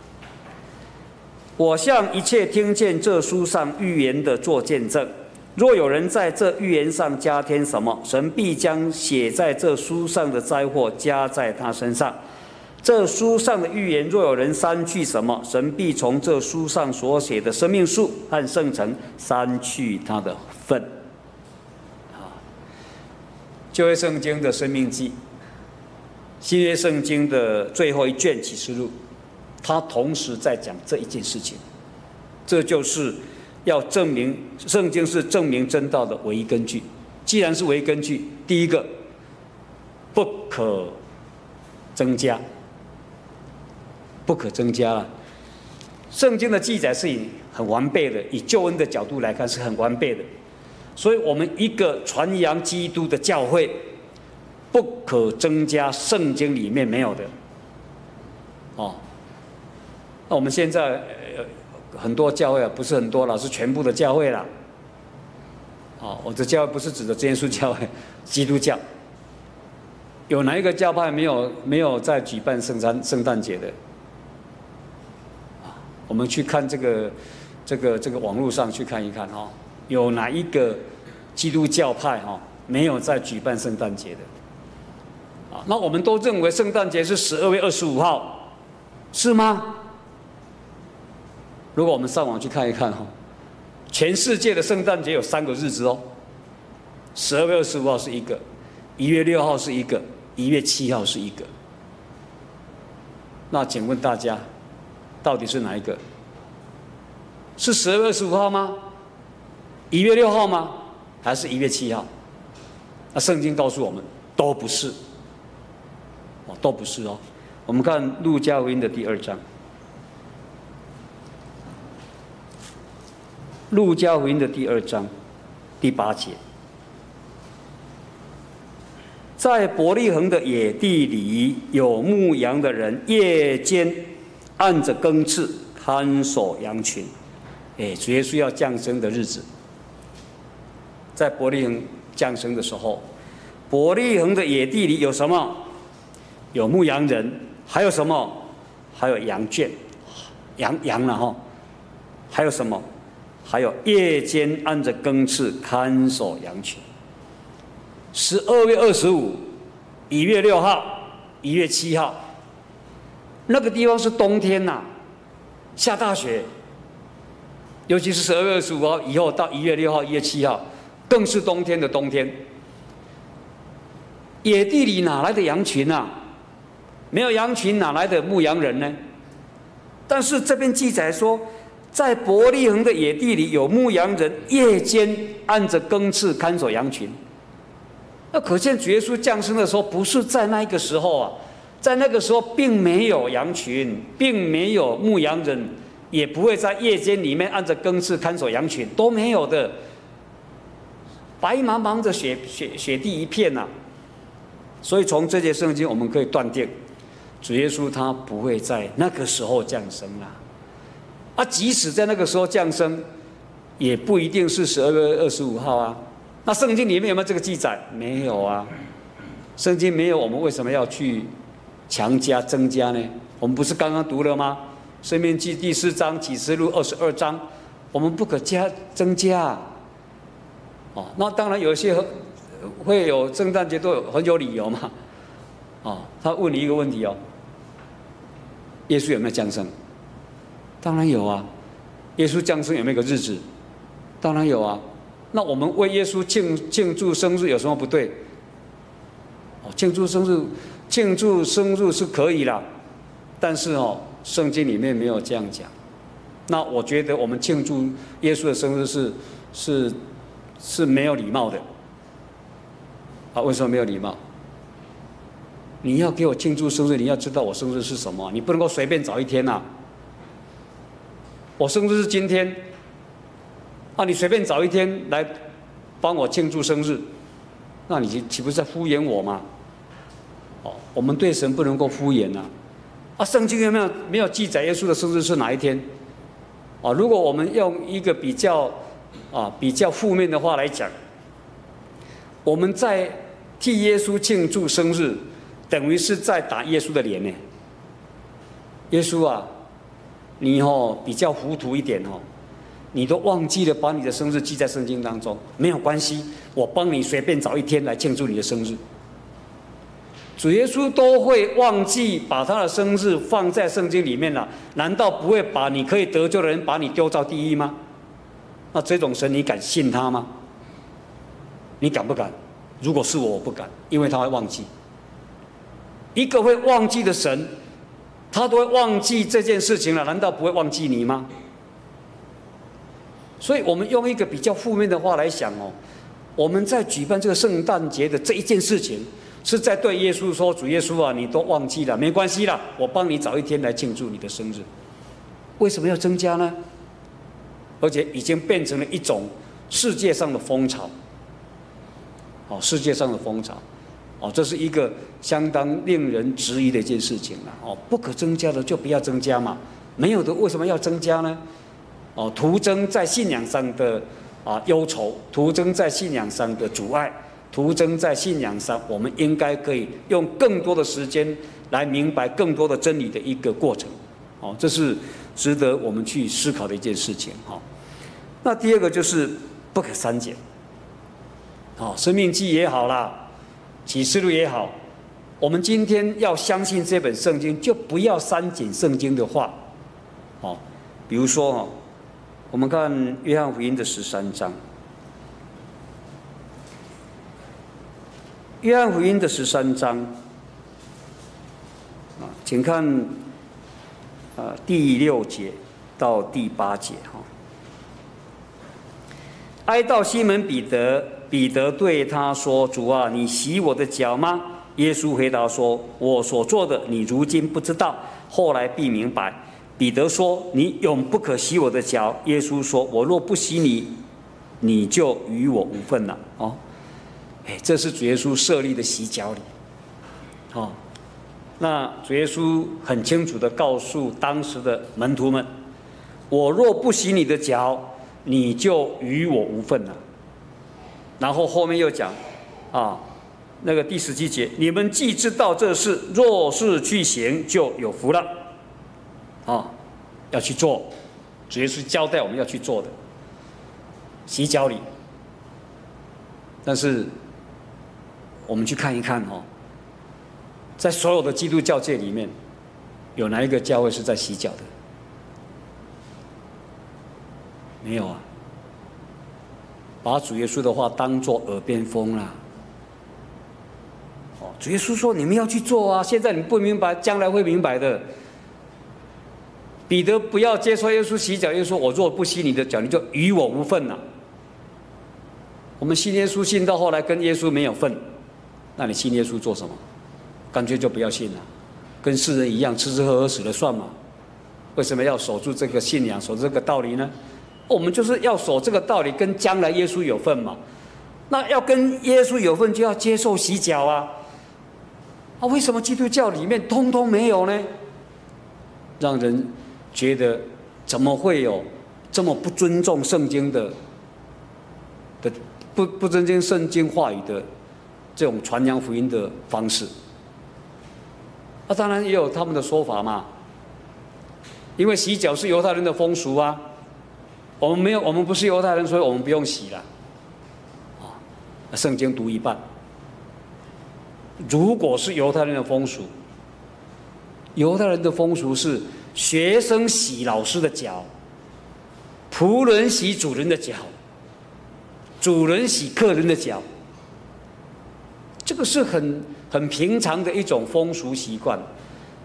我向一切听见这书上预言的作见证，若有人在这预言上加添什么，神必将写在这书上的灾祸加在他身上。这书上的预言，若有人删去什么，神必从这书上所写的生命树和圣城删去他的份。啊，旧约圣经的生命记，新约圣经的最后一卷启示录，它同时在讲这一件事情。这就是要证明圣经是证明真道的唯一根据。既然是唯一根据，第一个不可增加。不可增加了。圣经的记载是以很完备的，以救恩的角度来看是很完备的。所以，我们一个传扬基督的教会，不可增加圣经里面没有的。哦，那我们现在、呃、很多教会啊，不是很多了，是全部的教会了。哦，我的教会不是指的真耶稣教会，基督教。有哪一个教派没有没有在举办圣诞圣诞节的？我们去看这个这个这个网络上去看一看哈，有哪一个基督教派哈没有在举办圣诞节的？啊，那我们都认为圣诞节是十二月二十五号，是吗？如果我们上网去看一看哈，全世界的圣诞节有三个日子哦，十二月二十五号是一个，一月六号是一个，一月七号是一个。那请问大家，到底是哪一个？是十二月二十五号吗？一月六号吗？还是一月七号？那圣经告诉我们，都不是。哦，都不是哦。我们看路加福音的第二章。路加福音的第二章第八节，在伯利恒的野地里，有牧羊的人夜间按着更次看守羊群。哎，主耶稣要降生的日子，在伯利恒降生的时候，伯利恒的野地里有什么？有牧羊人，还有什么？还有羊圈，羊羊了哈。还有什么？还有夜间按着更次看守羊群。十二月二十五，一月六号，一月七号，那个地方是冬天呐、啊，下大雪。尤其是十二月二十五号以后到一月六号、一月七号，更是冬天的冬天。野地里哪来的羊群啊？没有羊群，哪来的牧羊人呢？但是这边记载说，在伯利恒的野地里有牧羊人夜间按着更次看守羊群。那可见主耶稣降生的时候，不是在那个时候啊，在那个时候并没有羊群，并没有牧羊人。也不会在夜间里面按着更次看守羊群，都没有的。白茫茫的雪雪雪地一片呐、啊，所以从这节圣经我们可以断定，主耶稣他不会在那个时候降生啦。啊，即使在那个时候降生，也不一定是十二月二十五号啊。那圣经里面有没有这个记载？没有啊，圣经没有，我们为什么要去强加增加呢？我们不是刚刚读了吗？申命记第四章，启示录二十二章，我们不可加增加。哦，那当然有一些会有圣诞节都有很有理由嘛。哦，他问你一个问题哦，耶稣有没有降生？当然有啊。耶稣降生有没有个日子？当然有啊。那我们为耶稣庆庆祝生日有什么不对？哦，庆祝生日，庆祝生日是可以啦，但是哦。 圣经里面没有这样讲。那我觉得我们庆祝耶稣的生日是是是没有礼貌的。啊，为什么没有礼貌？你要给我庆祝生日，你要知道我生日是什么，你不能够随便找一天啊。我生日是今天，啊，你随便找一天来帮我庆祝生日，那你岂不是在敷衍我吗？哦，我们对神不能够敷衍啊！啊，圣经有没有没有记载耶稣的生日是哪一天？啊，如果我们用一个比较啊比较负面的话来讲，我们在替耶稣庆祝生日，等于是在打耶稣的脸呢。耶稣啊，你哦比较糊涂一点哦，你都忘记了把你的生日记在圣经当中，没有关系，我帮你随便找一天来庆祝你的生日。主耶稣都会忘记把他的生日放在圣经里面了，难道不会把你可以得救的人把你丢到地狱吗？那这种神你敢信他吗？你敢不敢？如果是我，我不敢，因为他会忘记。一个会忘记的神，他都会忘记这件事情了，难道不会忘记你吗？所以我们用一个比较负面的话来想哦，我们在举办这个圣诞节的这一件事情，是在对耶稣说：“主耶稣啊，你都忘记了，没关系啦，我帮你找一天来庆祝你的生日。”为什么要增加呢？而且已经变成了一种世界上的风潮。哦，世界上的风潮，哦，这是一个相当令人质疑的一件事情了。哦，不可增加的就不要增加嘛，没有的为什么要增加呢？哦，徒增在信仰上的啊忧愁，徒增在信仰上的阻碍。徒增在信仰上，我们应该可以用更多的时间来明白更多的真理的一个过程。哦，这是值得我们去思考的一件事情。哈，那第二个就是不可删减。哦，生命记也好啦，启示录也好，我们今天要相信这本圣经，就不要删减圣经的话。哦，比如说哦，我们看约翰福音的十三章。约翰福音的十三章，啊，请看，啊第六节到第八节哈。哀悼西门彼得，彼得对他说：“主啊，你洗我的脚吗？”耶稣回答说：“我所做的，你如今不知道，后来必明白。”彼得说：“你永不可洗我的脚。”耶稣说：“我若不洗你，你就与我无分了。”哦。这是主耶稣设立的洗脚礼，哦，那主耶稣很清楚地告诉当时的门徒们：“我若不洗你的脚，你就与我无分了。”然后后面又讲，啊，那个第十七节，你们既知道这事，若是去行，就有福了。啊，要去做，主耶稣交代我们要去做的洗脚礼，但是。我们去看一看哦，在所有的基督教界里面，有哪一个教会是在洗脚的？没有啊！把主耶稣的话当作耳边风啦。哦，主耶稣说你们要去做啊，现在你不明白，将来会明白的。彼得不要接受耶稣洗脚，耶稣说：“我若不洗你的脚，你就与我无份了。”我们信耶稣信到后来跟耶稣没有份。那你信耶稣做什么？干脆就不要信了，跟世人一样吃吃喝喝死了算嘛？为什么要守住这个信仰，守住这个道理呢？我们就是要守这个道理，跟将来耶稣有份嘛。那要跟耶稣有份，就要接受洗脚啊。啊，为什么基督教里面通通没有呢？让人觉得怎么会有这么不尊重圣经的的不不尊重圣经话语的？这种传扬福音的方式，那、啊、当然也有他们的说法嘛。因为洗脚是犹太人的风俗啊，我们没有，我们不是犹太人，所以我们不用洗了。啊，圣经读一半。如果是犹太人的风俗，犹太人的风俗是学生洗老师的脚，仆人洗主人的脚，主人洗客人的脚。这个是很很平常的一种风俗习惯，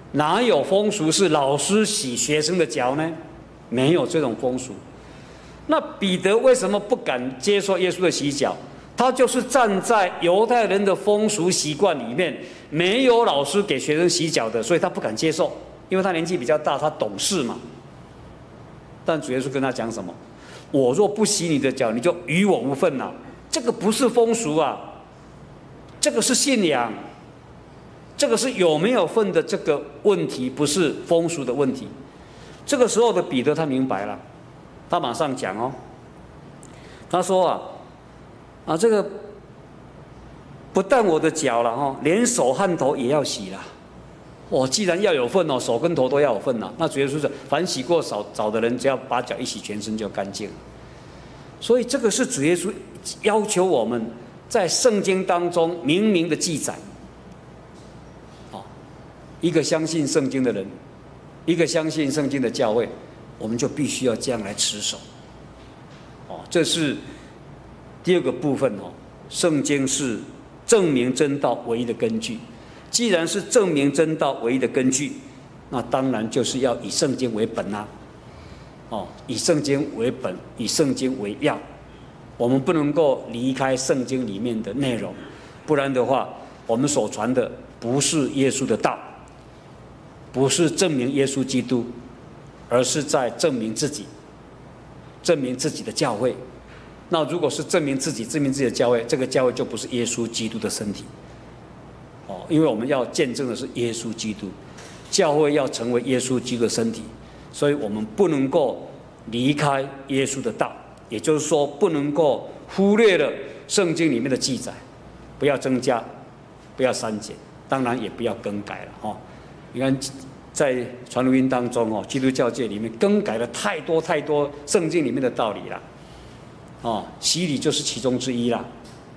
哪有风俗是老师洗学生的脚呢？没有这种风俗。那彼得为什么不敢接受耶稣的洗脚？他就是站在犹太人的风俗习惯里面，没有老师给学生洗脚的，所以他不敢接受，因为他年纪比较大，他懂事嘛。但主耶稣跟他讲什么？我若不洗你的脚，你就与我无份了。这个不是风俗啊，这个是信仰，这个是有没有份的这个问题，不是风俗的问题。这个时候的彼得他明白了，他马上讲哦，他说啊啊这个不但我的脚了哈，连手和头也要洗了。哦，既然要有份哦，手跟头都要有份了。那主耶稣说，凡洗过澡澡的人，只要把脚一洗，全身就干净了。所以这个是主耶稣要求我们在圣经当中明明的记载。哦，一个相信圣经的人，一个相信圣经的教会，我们就必须要这样来持守。哦，这是第二个部分哦。圣经是证明真道唯一的根据。既然是证明真道唯一的根据，那当然就是要以圣经为本啊。哦，以圣经为本，以圣经为要。我们不能够离开圣经里面的内容，不然的话，我们所传的不是耶稣的道，不是证明耶稣基督，而是在证明自己，证明自己的教会。那如果是证明自己、证明自己的教会，这个教会就不是耶稣基督的身体。哦，因为我们要见证的是耶稣基督，教会要成为耶稣基督的身体，所以我们不能够离开耶稣的道，也就是说，不能够忽略了圣经里面的记载，不要增加，不要删减，当然也不要更改了哦。你看，在传福音当中哦，基督教界里面更改了太多太多圣经里面的道理了，哦，洗礼就是其中之一啦。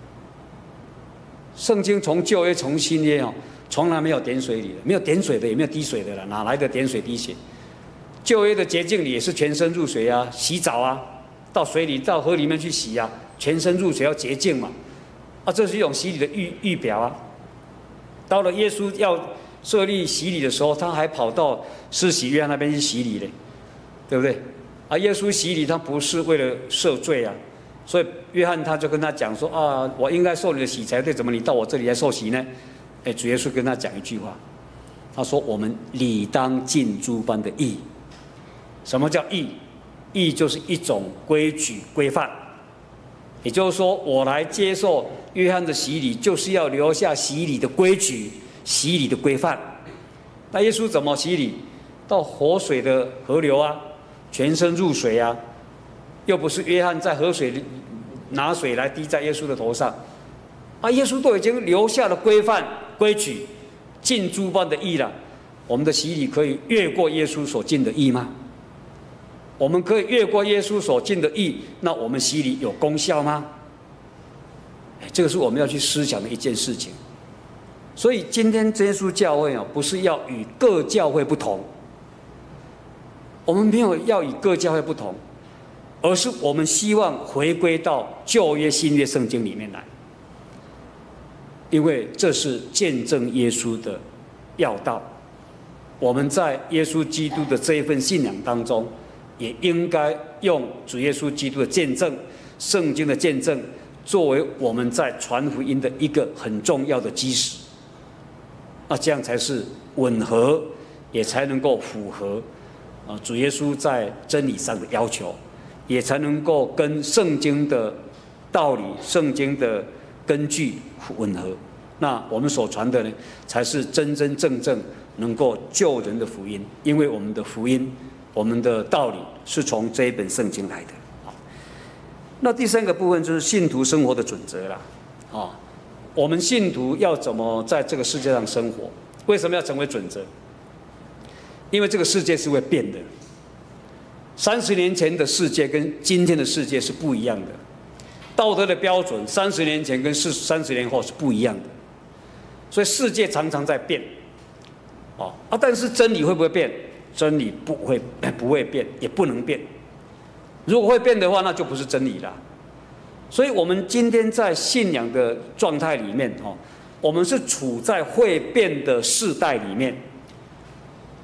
圣经从旧约从新约哦，从来没有点水礼的，没有点水的，也没有滴水的了，哪来的点水滴血？旧约的洁净礼也是全身入水啊，洗澡啊，到水里到河里面去洗啊，全身入水要洁净嘛，啊，这是一种洗礼的预预表啊。到了耶稣要设立洗礼的时候，他还跑到施洗约翰那边去洗礼嘞，对不对？啊，耶稣洗礼他不是为了赦罪啊。所以约翰他就跟他讲说啊，我应该受你的洗才对，怎么你到我这里来受洗呢？哎，主耶稣跟他讲一句话，他说我们理当尽诸般的义。什么叫义？义就是一种规矩规范，也就是说，我来接受约翰的洗礼，就是要留下洗礼的规矩、洗礼的规范。那耶稣怎么洗礼？到活水的河流啊，全身入水啊。又不是约翰在河水里拿水来滴在耶稣的头上，啊，耶稣都已经留下了规范规矩，尽诸般的义了。我们的洗礼可以越过耶稣所尽的义吗？我们可以越过耶稣所尽的义，那我们洗礼有功效吗？这个是我们要去思想的一件事情。所以今天耶稣教会啊，不是要与各教会不同，我们没有要与各教会不同。而是我们希望回归到旧约新约圣经里面来，因为这是见证耶稣的要道。我们在耶稣基督的这一份信仰当中，也应该用主耶稣基督的见证、圣经的见证，作为我们在传福音的一个很重要的基石。那这样才是吻合，也才能够符合啊主耶稣在真理上的要求。也才能够跟圣经的道理、圣经的根据吻合。那我们所传的呢，才是真真正正能够救人的福音。因为我们的福音、我们的道理是从这一本圣经来的。那第三个部分就是信徒生活的准则啦。啊，我们信徒要怎么在这个世界上生活？为什么要成为准则？因为这个世界是会变的。三十年前的世界跟今天的世界是不一样的，道德的标准三十年前跟四三十年后是不一样的，所以世界常常在变，哦啊，但是真理会不会变？真理不会不会变，也不能变。如果会变的话，那就不是真理了。所以我们今天在信仰的状态里面，哦，我们是处在会变的世代里面。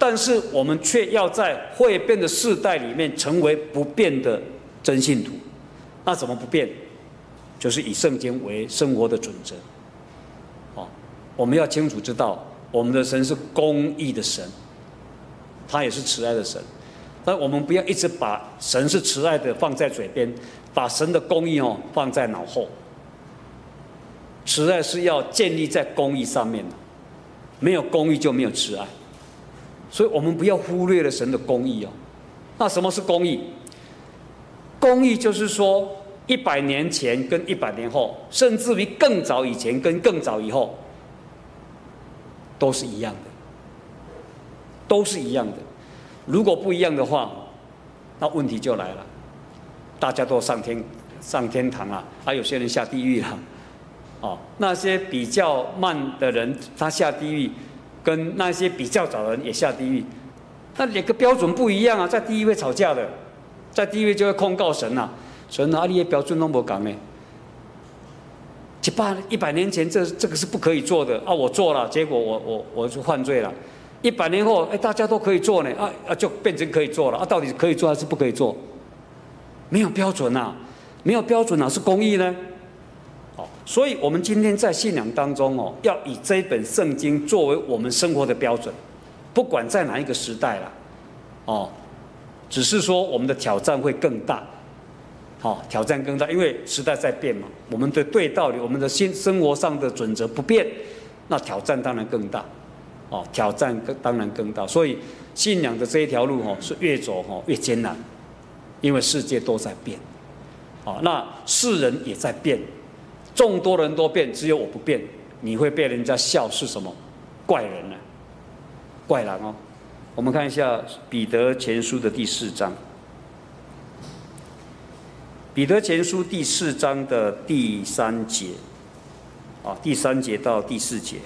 但是我们却要在会变的世代里面成为不变的真信徒。那怎么不变？就是以圣经为生活的准则。哦，我们要清楚知道，我们的神是公义的神，他也是慈爱的神。但我们不要一直把神是慈爱的放在嘴边，把神的公义哦放在脑后。慈爱是要建立在公义上面的，没有公义就没有慈爱。所以我们不要忽略了神的公义哦。那什么是公义？公义就是说，一百年前跟一百年后，甚至于更早以前跟更早以后，都是一样的，都是一样的。如果不一样的话，那问题就来了，大家都上天上天堂了，啊，有些人下地狱了，哦，那些比较慢的人他下地狱，跟那些比较早的人也下地狱，那两个标准不一样啊，在地狱会吵架的，在地狱就会控告神啊，神啊，你的标准都不讲呢，一百一百年前这这个是不可以做的啊，我做了，结果我我我就犯罪了。一百年后，哎，大家都可以做呢，啊啊，就变成可以做了啊，到底可以做还是不可以做？没有标准啊，没有标准哪是公义呢？哦，所以我们今天在信仰当中哦，要以这本圣经作为我们生活的标准，不管在哪一个时代啦，哦，只是说我们的挑战会更大，哦，挑战更大，因为时代在变嘛，我们的对道理，我们的新生活上的准则不变，那挑战当然更大。哦，挑战更当然更大，所以信仰的这一条路哦，是越走哦越艰难，因为世界都在变，哦，那世人也在变，众多人都变，只有我不变，你会被人家笑是什么？怪人呢、啊？怪人哦。我们看一下彼得前书的第四章，彼得前书第四章的第三节，啊，第三节到第四节。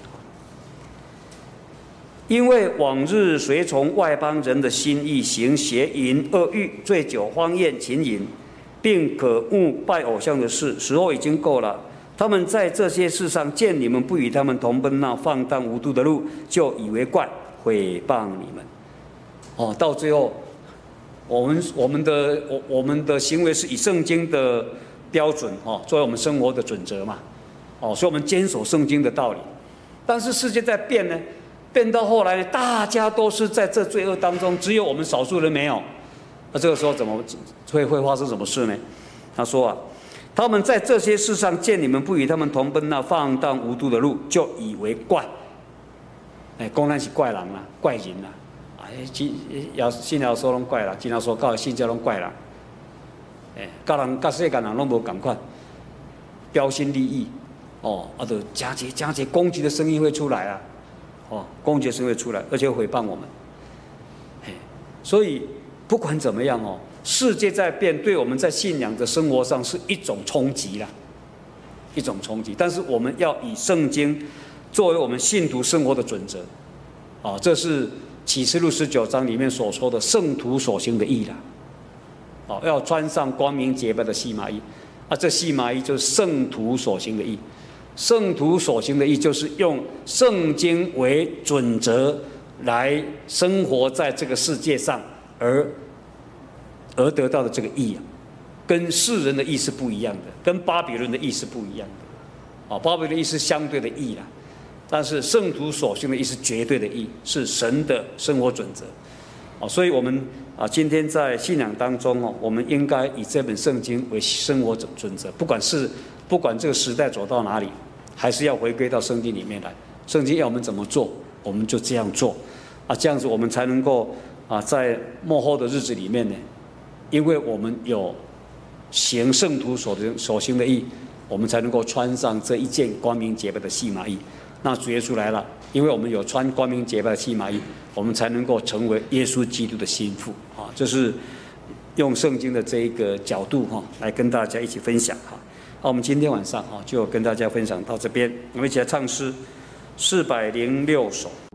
因为往日随从外邦人的心意行邪淫、恶欲、醉酒、荒宴、情淫，并可恶拜偶像的事，时候已经够了。他们在这些事上见你们不与他们同奔那放荡无度的路，就以为怪，毁谤你们。哦，到最后，我们我们的我我们的行为是以圣经的标准哦，作为我们生活的准则嘛。哦，所以我们坚守圣经的道理。但是世界在变呢。变到后来，大家都是在这罪恶当中，只有我们少数人没有。那这个时候怎么会会发生什么事呢？他说啊，他们在这些事上见你们不与他们同奔那放荡无度的路，就以为怪。哎，公然是怪人啦，怪人啦。哎，今要信要说拢怪人，今要说到信教拢怪人。哎，甲人甲世间人拢无同款，标新立异。哦，啊，就加节加节攻击的声音会出来啊。哦，攻击声会出来，而且毁谤我们。所以不管怎么样哦，世界在变，对我们在信仰的生活上是一种冲击啦，一种冲击。但是我们要以圣经作为我们信徒生活的准则。哦，这是启示录十九章里面所说的圣徒所行的义啦。哦，要穿上光明洁白的细麻衣，啊，这细麻衣就是圣徒所行的义。圣徒所行的义，就是用圣经为准则来生活在这个世界上，而而得到的这个义啊，跟世人的义是不一样的，跟巴比伦的义是不一样的。啊，巴比伦的义是相对的义啦，但是圣徒所行的义是绝对的义，是神的生活准则。啊，所以我们啊，今天在信仰当中哦，我们应该以这本圣经为生活准则，不管是不管这个时代走到哪里。还是要回归到圣经里面来，圣经要我们怎么做，我们就这样做，啊，这样子我们才能够啊，在末后的日子里面呢，因为我们有行圣徒所所行的义，我们才能够穿上这一件光明洁白的细麻衣。那主耶稣来了，因为我们有穿光明洁白的细麻衣，我们才能够成为耶稣基督的心腹啊！这是用圣经的这一个角度哈，来跟大家一起分享哈。好，我们今天晚上啊，就跟大家分享到这边，我们一起来唱诗四百零六首。